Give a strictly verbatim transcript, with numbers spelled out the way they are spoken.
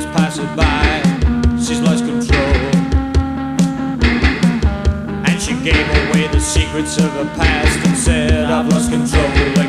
pass it by. She's lost control, and she gave away the secrets of her past and said, I've lost control. Like